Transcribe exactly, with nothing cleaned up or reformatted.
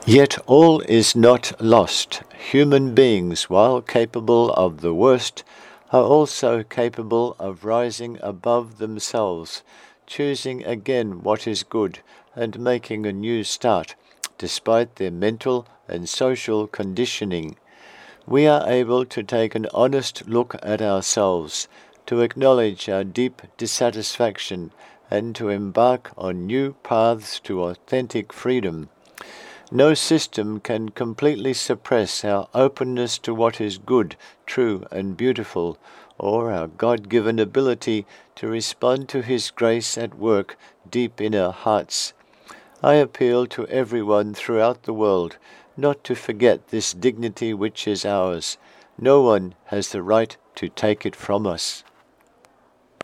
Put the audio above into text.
Yet all is not lost. Human beings, while capable of the worst, are also capable of rising above themselves, choosing again what is good, and making a new start, despite their mental and social conditioning. We are able to take an honest look at ourselves, to acknowledge our deep dissatisfaction, and to embark on new paths to authentic freedom. No system can completely suppress our openness to what is good, true, and beautiful, or our God-given ability to respond to His grace at work deep in our hearts. I appeal to everyone throughout the world not to forget this dignity which is ours. No one has the right to take it from us.